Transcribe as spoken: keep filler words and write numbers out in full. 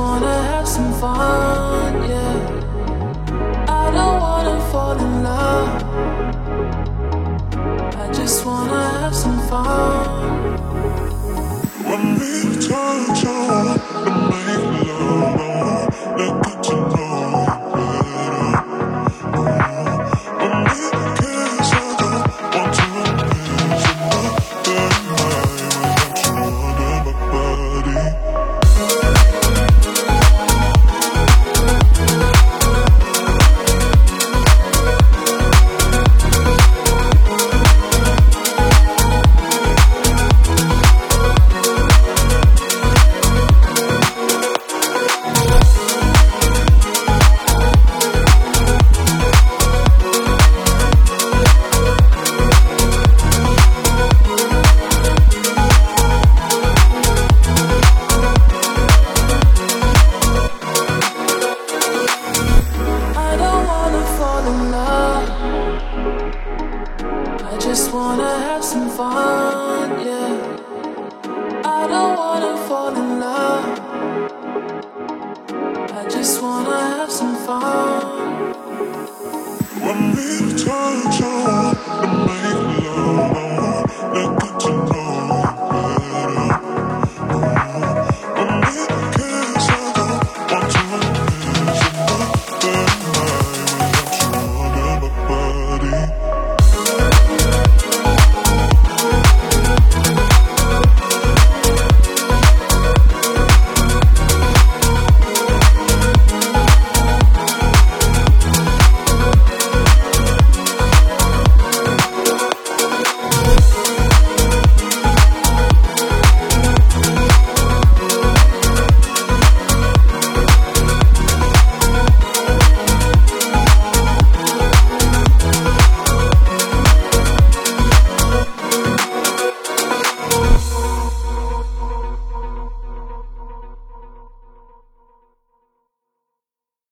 wanna have some fun, yeah. I don't wanna fall in love. I just wanna have some fun. When we touch, I wanna make love. I wanna get to know you better. When we kiss, I don't want to miss another night without you under my body. I just wanna have some fun, yeah. I don't wanna fall in love. I just wanna have some fun. When we touch,